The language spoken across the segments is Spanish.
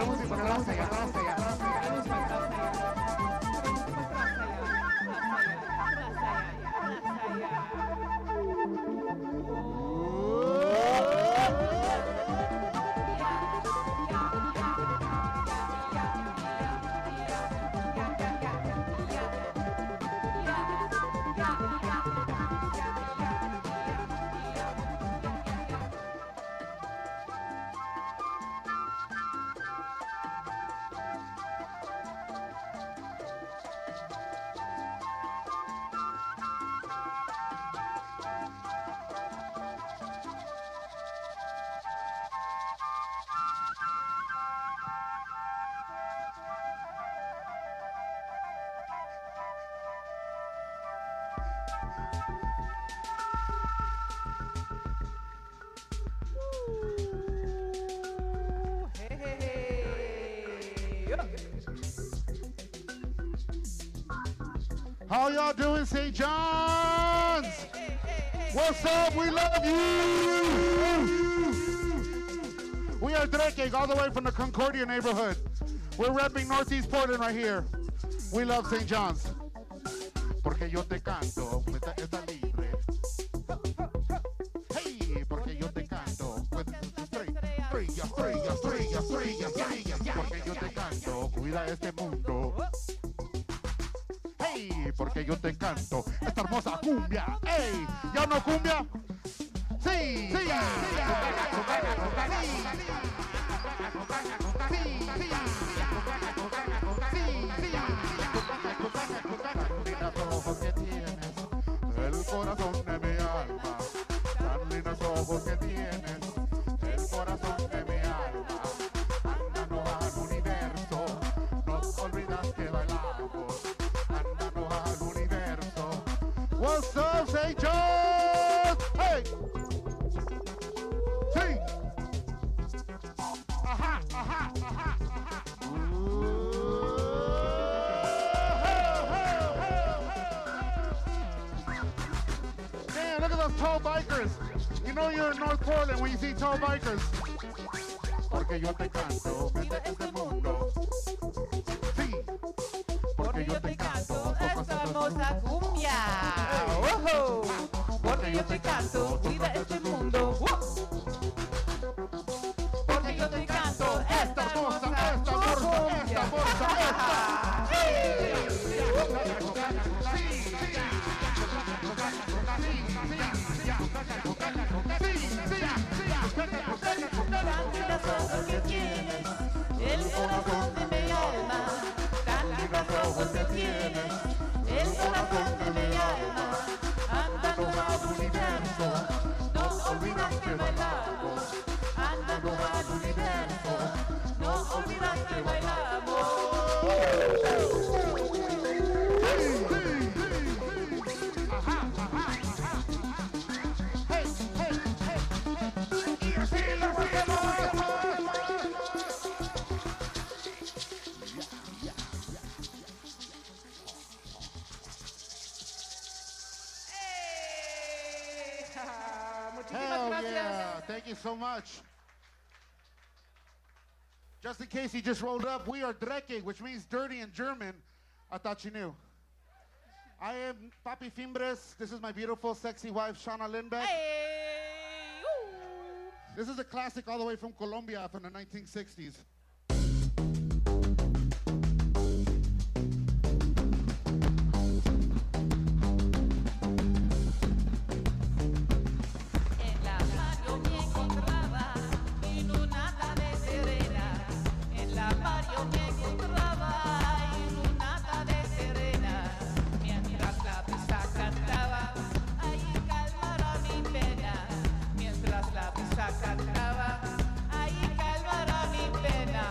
música, la música. How y'all doing, St. John's? What's up? We love you. We are Drake, all the way from the Concordia neighborhood. We're repping Northeast Portland right here. We love St. John's. Porque yo te canto, está libre. Hey, porque yo te canto. Estrella. Porque yo te canto, cuida este mundo. Hey, porque yo te canto esta hermosa cumbia. Hey, ¿ya no cumbia? Sí, sí, ojos que tienes, el corazón de mi alma, tan lindos ojos que tienes, el corazón de mi alma, andando al universo, no olvidas que bailamos, andando al universo. What's up, St. John's? Hey! Sí! Ajá. Man, look at those tall bikers. You know you're in North Portland when you see tall bikers. Porque yo te canto desde este mundo. Sí. Porque yo te canto esta hermosa cumbia. Porque yo te canto vida este mundo. Porque yo te canto esta hermosa cumbia. Tan lindas ojos que tienes, el corazón de mi alma. Tan lindas ojos que tienes, el corazón de mi alma. Andando al universo, no olvidas que bailamos. Andando al universo, no olvidas que bailamos. Hell yeah, thank you so much. Just in case you just rolled up, we are Dreckig, which means dirty in German. I thought you knew. I am Papi Fimbres. This is my beautiful, sexy wife, Shauna Lindbeck. Hey, This is a classic all the way from Colombia from the 1960s. Cantaba, ahí calmará mi pena.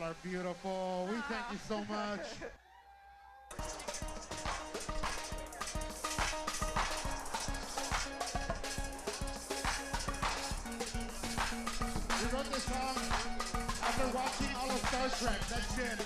are beautiful. We thank you so much. We wrote this song after watching all of Star Trek. That's it.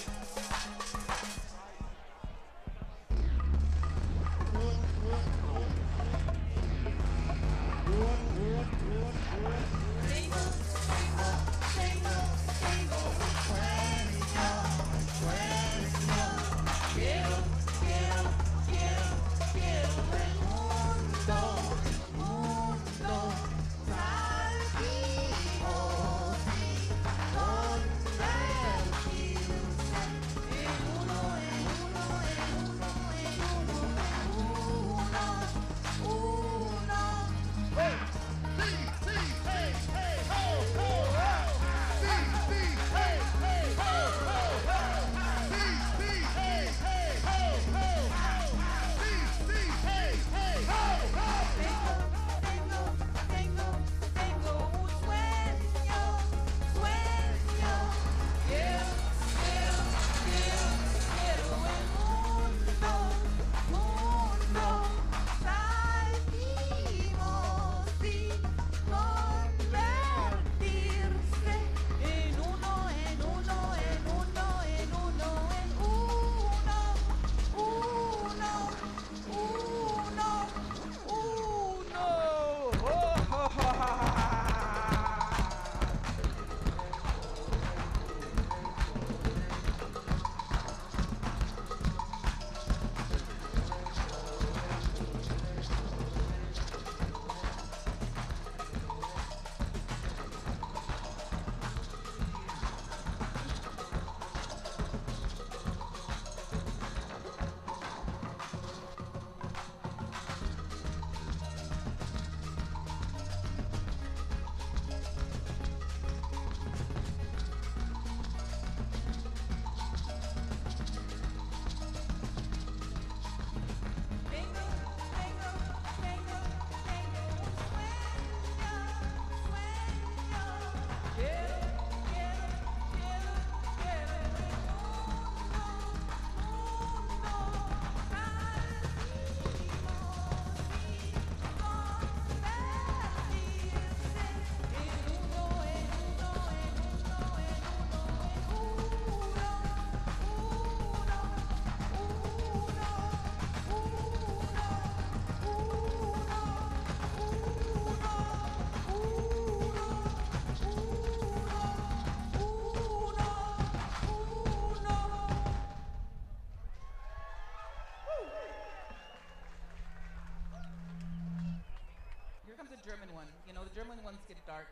German one. You know, the German ones get dark.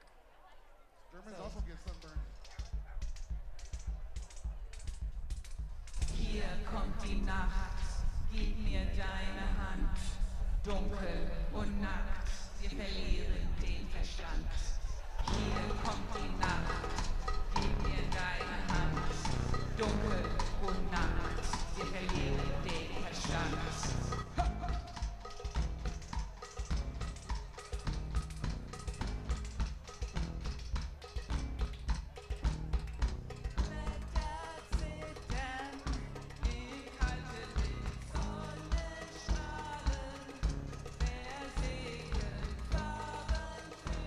Germans also get sunburned. Hier kommt die Nacht, gib mir deine Hand. Dunkel und nackt, wir verlieren den Verstand. Hier kommt die Nacht, gib mir deine Hand. Dunkel und nackt, wir verlieren den Verstand. Farben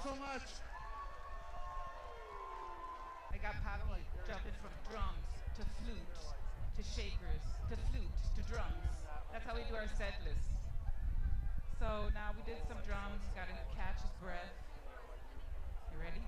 so much. I got Paco jumping from drums to flute to shakers to flute to drums. That's how we do our set list. So now we did some drums, got to catch his breath. You ready?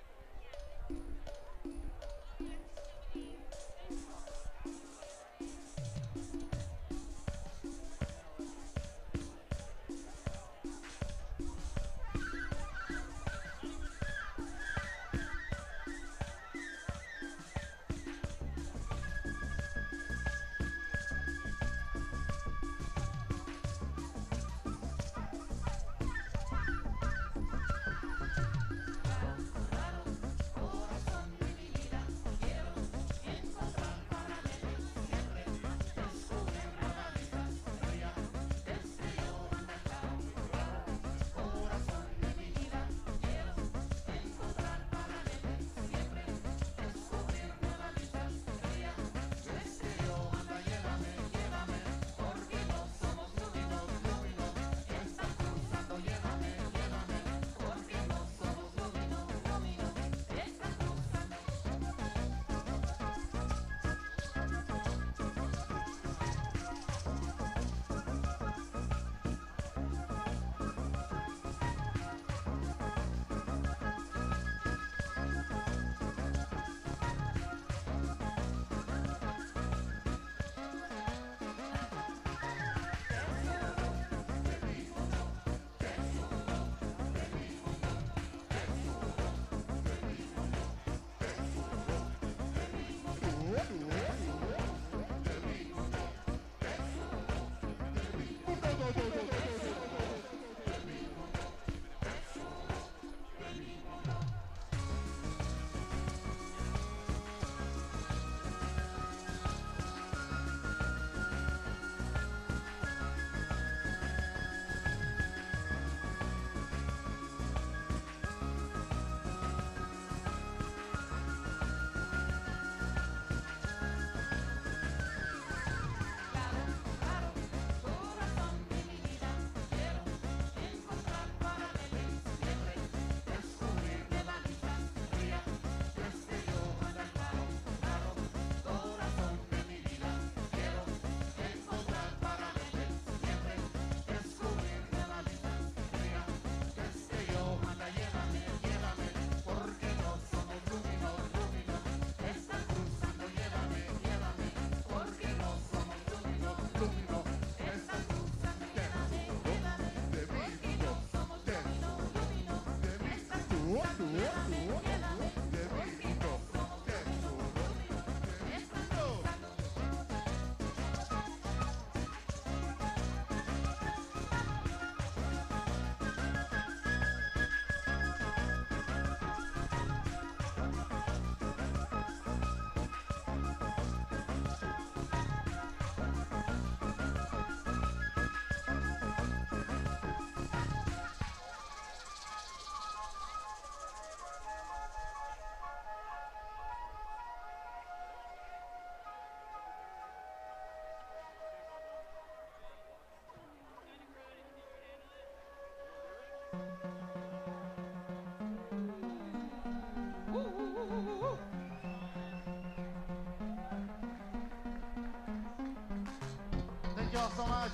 Thank you all so much.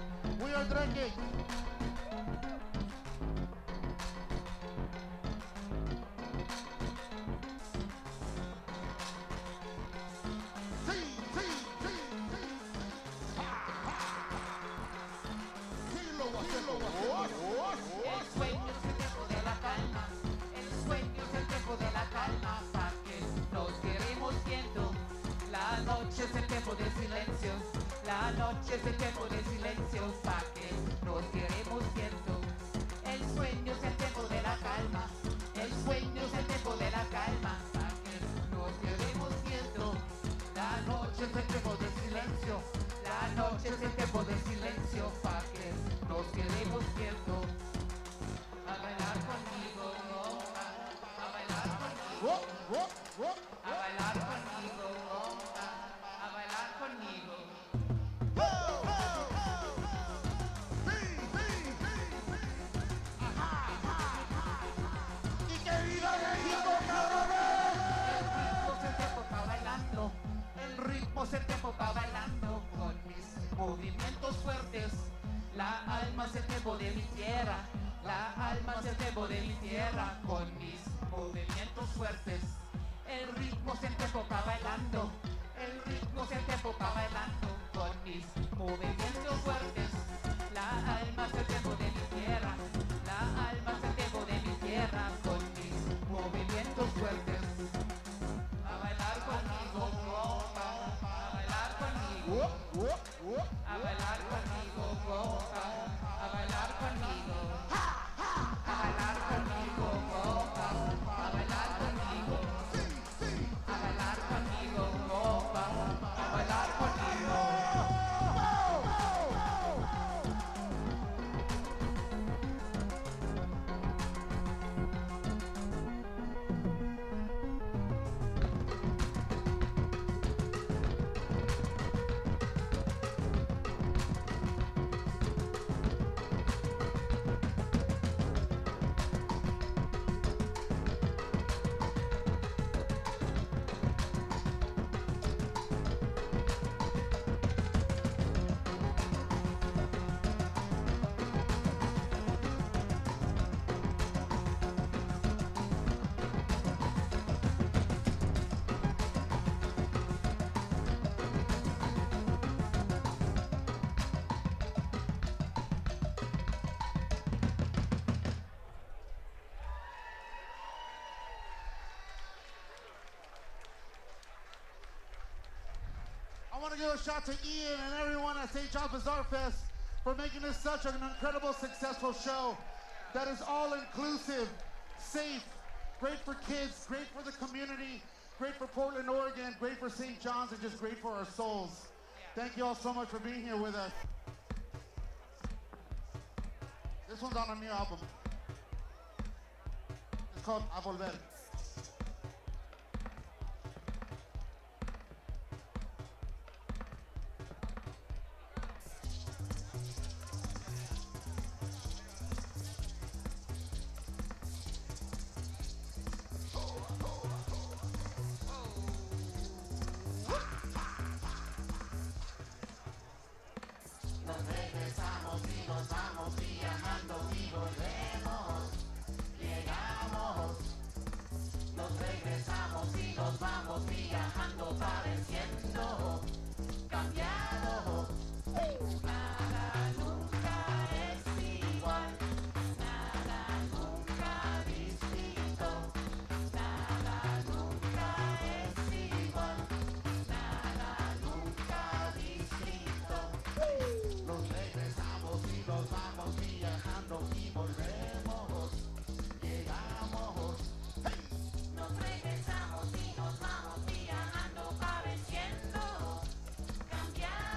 We are drinking. El sueño es el tiempo de la calma, el sueño es el tiempo de la calma, pa' que nos queremos viendo. La noche es el tiempo de silencio, la noche es el tiempo de silencio, pa' que nos queremos viendo. El sueño es el tiempo de la calma, el sueño es el tiempo de la calma, pa' que nos queremos viendo. La noche es el tiempo de silencio, la noche es el tiempo de silencio, pa' que nos queremos viendo. A bailar conmigo, a bailar conmigo, a bailar conmigo, a bailar conmigo. movimientos fuertes. La alma es el tiempo de mi tierra, la alma es el tiempo de mi tierra. Con mis movimientos fuertes, el ritmo se enfoca bailando, el ritmo se enfoca bailando. Con mis movimientos fuertes, la alma es el tiempo de mi tierra, la alma es el tiempo de mi tierra. Con mis movimientos fuertes, a bailar conmigo, a bailar conmigo, a bailar conmigo, a bailar conmigo, a bailar conmigo, a bailar conmigo, a bailar conmigo, a bailar conmigo. I want to give a shout to Ian and everyone at St. John's Bazaar Fest for making this such an incredible, successful show that is all-inclusive, safe, great for kids, great for the community, great for Portland, Oregon, great for St. John's, and just great for our souls. Thank you all so much for being here with us. This one's on a new album. It's called A Volver. Nos regresamos y nos vamos viajando para venciendo, cambiando.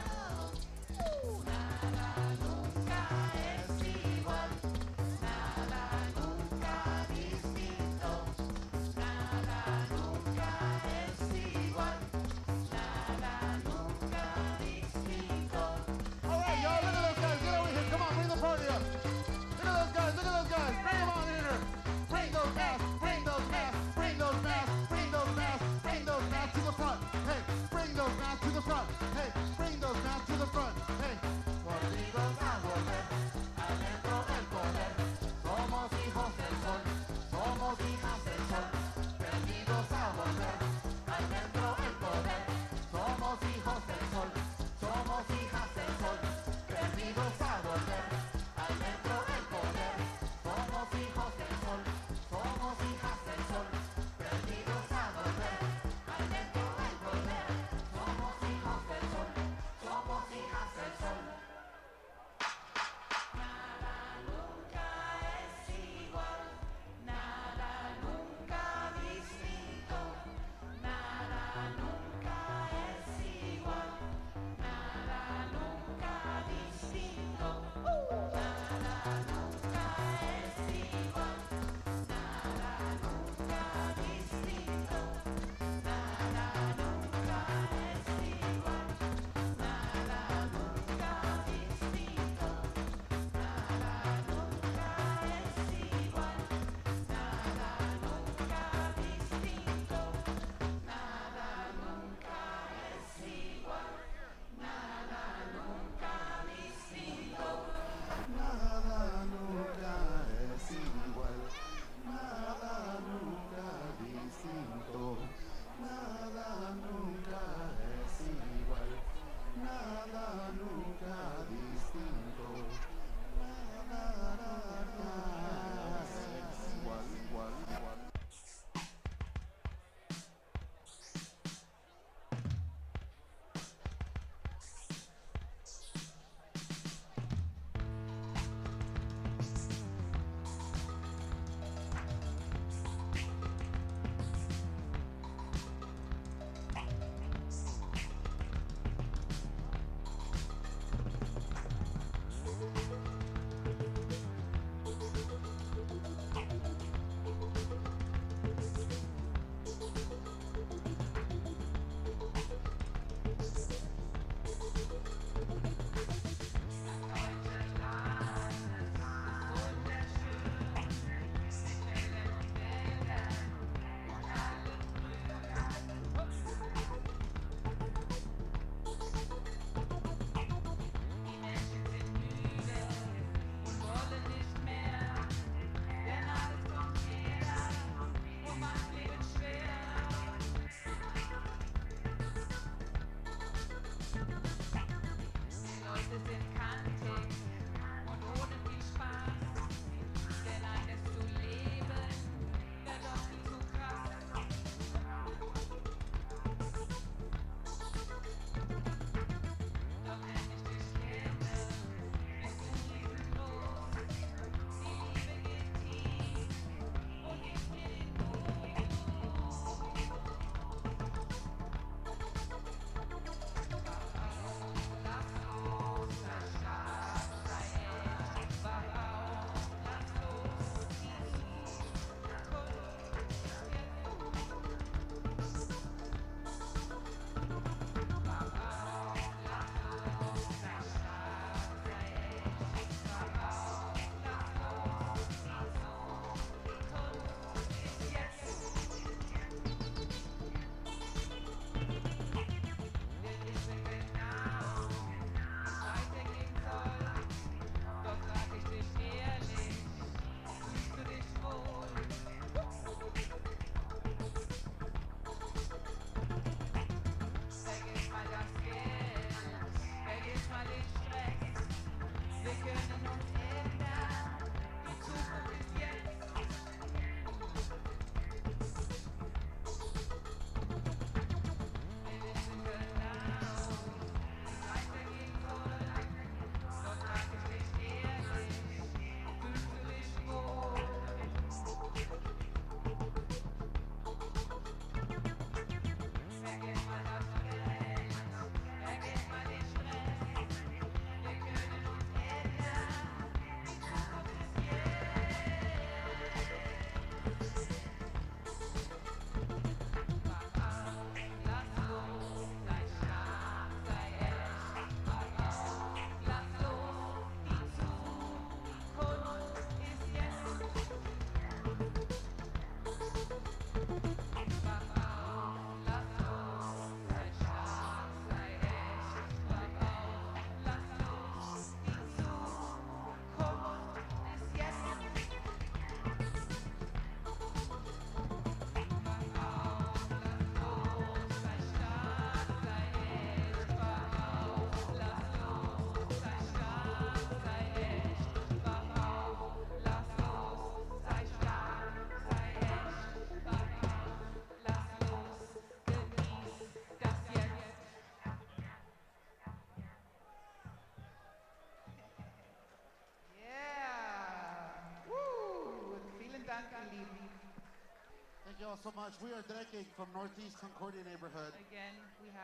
Thank you all so much. We are Drecking from Northeast Concordia neighborhood. Again,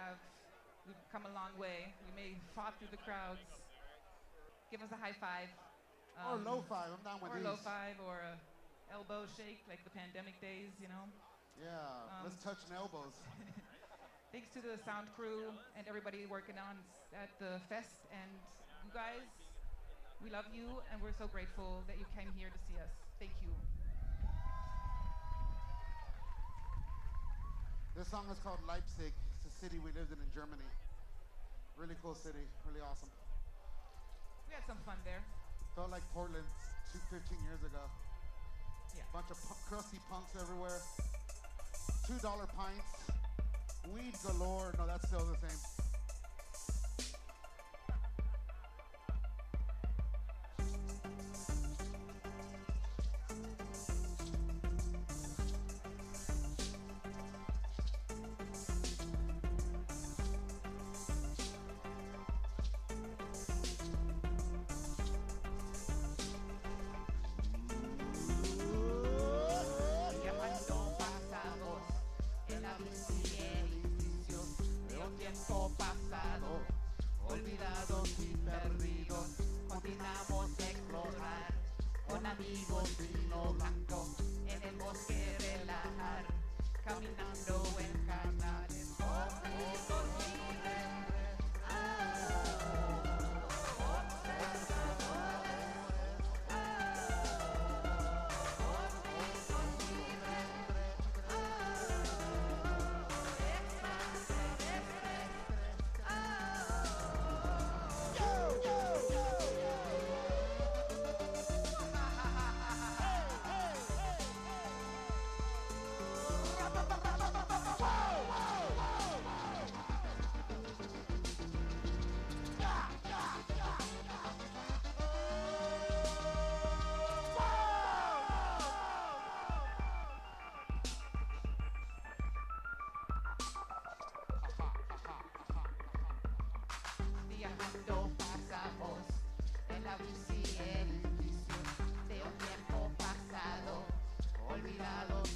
we've come a long way. We may have fought through the crowds. Give us a high five. Or low five, I'm down with or these. Or low five, or a elbow shake like the pandemic days, you know. Yeah, let's touch elbows. Thanks to the sound crew and everybody working on at the fest. And you guys, we love you and we're so grateful that you came here to see us. Thank you. This song is called Leipzig. It's a city we lived in Germany. Really cool city, really awesome. We had some fun there. Felt like Portland 15 years ago. Yeah. Bunch of crusty punks everywhere. $2 pints. Weed galore. No, that's still the same. Olvidados y perdidos, continuamos a explorar con amigos vino blanco en el bosque relajar, caminando en canales ojos libres. Viajando pasamos en la bici edificios de un tiempo pasado, olvidado